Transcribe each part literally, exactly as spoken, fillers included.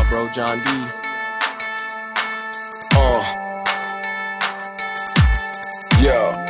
my bro John D. Uh. Yeah.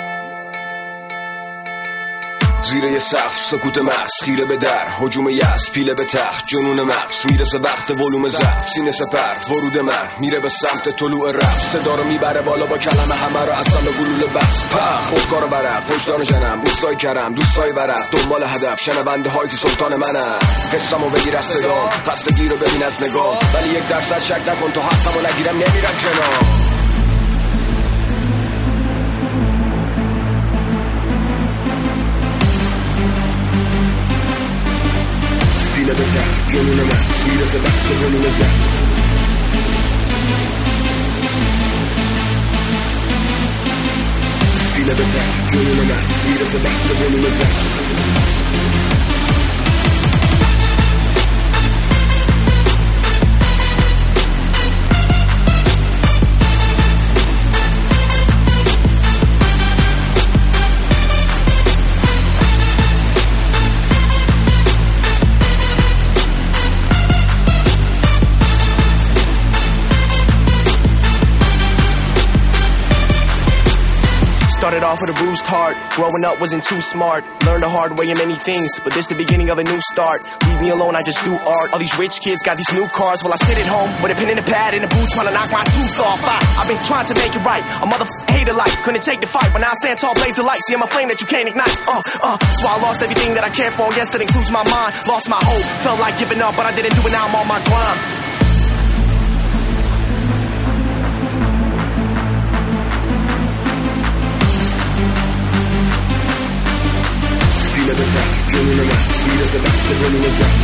زیر یه سقف سکوت مغز خیره به در هجوم یأس پیله به تخت جنون مغز میرسه وقت ولوم زد سینه سپر ورود من میره به سمت طلوع رفت صدا رو میبره بالا با کلمه همه رو از دم گلوله بس پخ خودکار برق وجدان جنم روستای کرم دوستای ورق دنبال هدف شنونده هایی که سلطان منم قصه‌مو بگیر از صدا خستگی رو ببین از نگاه ولی یک درصد شک نکن تو حقمو نگیرم نمیرم کنار پیله به تخت جنون من میرسه وقت ولوم زد پیله به تخت جنون من میرسه وقت ولوم زد Started off with a bruised heart. Growing up wasn't too smart. Learned the hard way in many things, but this the beginning of a new start. Leave me alone, I just do art. All these rich kids got these new cars. While I sit at home with a pen and a pad and a boot trying to knock my tooth off. I, I've been trying to make it right. A motherfucker hater life. Couldn't take the fight, but now I stand tall, blaze the light. See, I'm a flame that you can't ignite. Uh, uh, so I lost everything that I cared for. Yes, that includes my mind. Lost my hope. Felt like giving up, but I didn't do it. Now I'm on my grind. جنون من میرسه وقت ولوم زد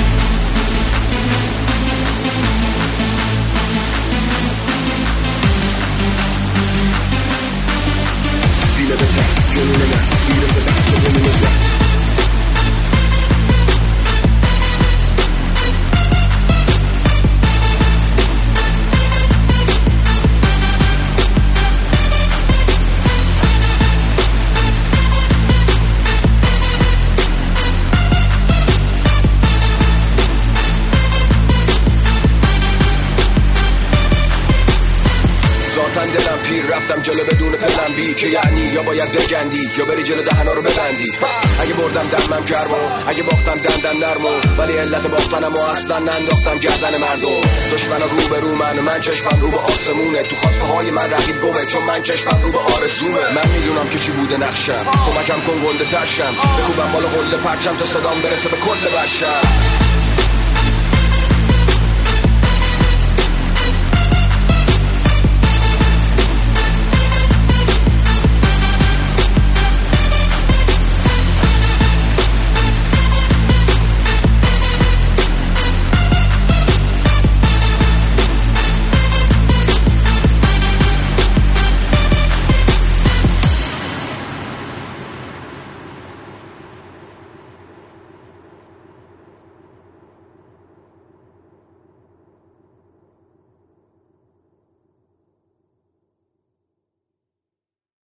پیله به تخت جنون من میرسه وقت ولوم زد ذاتن دلم پیر رفتم جلو بدون پلن بی که یعنی یا باید بجندی یا بری جلو دهنا رو ببندی اگه بردم دمم گرمو اگه باختم دندن نرمو ولی علت باختنمو اصلا ننداختم گردن مردم دشمنا رو به رو من من چشمم رو به آسمونه تو خواسته های من رقیب گمه چون من چشمم رو به آرزومه من میدونم که چی بوده نقشم کمکم کن گنده ترشم بکوبم بالا قله پرچم تا صدام برسه به کل بشر